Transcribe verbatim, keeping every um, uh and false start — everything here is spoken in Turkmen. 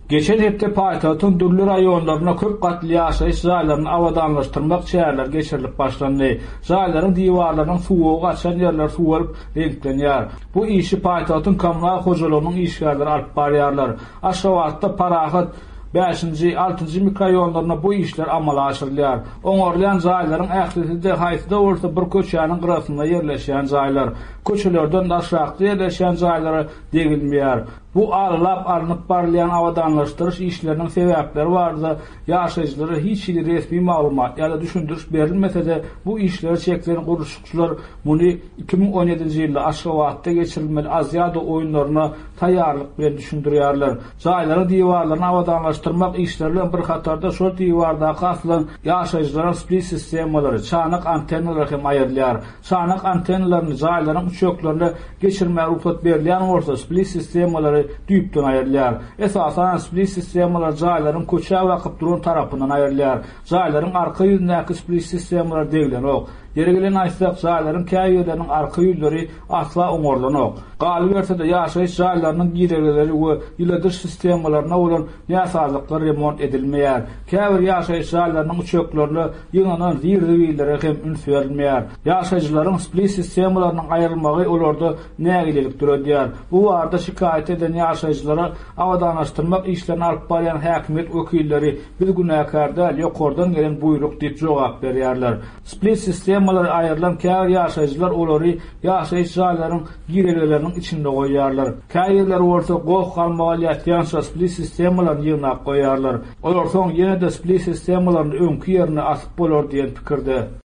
Geçen hepde paytahtın dürlü rayonlarına köp katlı yaşayış zaýlaryny awadanlaşdyrmak çäherler geçirilip başlandy. Zaýlaryň diwarlarynyň suwugy gaçan ýerler suwalyp renklenýär. Bu işi paytahtın kommunal hojalygynyň işgärleri alyp barýarlar. Aşgabatda Parahat beşinji altynjy mikrorayonlaryna bu işler amala aşyrylýar. Oňorlayan zaýlaryň ählisinde haýsda bolsa bir köçäniň gyrasynda ýerleşýän zaýlar, köçelerden aşagda ýerleşýän zaýlary degilmeýär. Bu aralap arınıp barlayan avadanlaştırış işlerinin sebepleri vardı. Yaşayıcılara hiç ili resmi malumat ya da düşündürüş verilmese de bu işleri çeklerin kuruluşçular bunu iki bin on yedinji yılda Aşgabatda geçirilmeli Azyada oyunlarına tayarlık bilen düşündürüyorlar. Zaýlary diwarlaryny avadanlaştırmak işlerle bir hatarda şol diwarda kasılan yaşayıcılara split sistemleri, çanak antennalar hem ayırılýar. Çanak antennalaryny zaýlaryň uçaklarına geçirmeye ruhsat berilýän bolsa split sistemleri düýpden aýrylýar. Esasan split sistemler zaýlaryň köçä wagt duran tarapyndan aýrylýar. Zaýlaryň arka ýüzündäki split sistemler degilenok. Yergelen aýtsak zaýlaryň käýýerleriniň arka ýüzleri asla oňorlanok. Galy bersede ýaşaýyş zaýlarynyň gireleri we ýyladyr sistemlerine bolan ýasazlyklar remont edilmeýär. Käbir ýaşaýyş zaýlarynyň uçaklaryny ýyňanan zirdewiýlere hem üns berilmeýär. Ýaşaýjylaryň split sistemlerining aýrylmagy olarda nägilelik duradýar. Bu arada şikayet eden ýaşaýjylara awadanlaşdyrmak işlerini alyp barýan häkimet wekilleri bir günäkärde ýokardan gelen buyruk diýip jogap berýärler. Split sistem aýrylan käbir ýaşaýjylar olary ýaşaýyş zaýlarynyň gireleriniň içinde goýýarlar. Käýerler bolsa gowy galmaly ýatýança split sistemlaryny ýygnap goýýarlar. Olar soň ýene-de split sistemlaryny öňki ýerine asyp bolar diýen pikirde.